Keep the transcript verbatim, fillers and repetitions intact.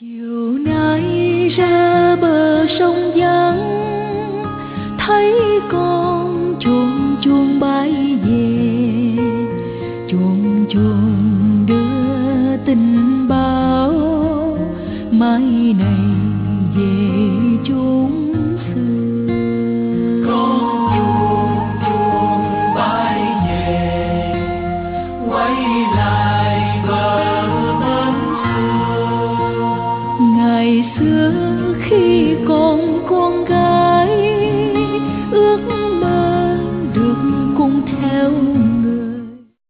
Chiều nay ra bờ sông vắng, thấy con chuồn chuồn bay về, chuồn chuồn đưa tin báo mai này về chốn xưa. Con chuồn chuồn bay về, quay lại bờ bến xưa. Ngày xưa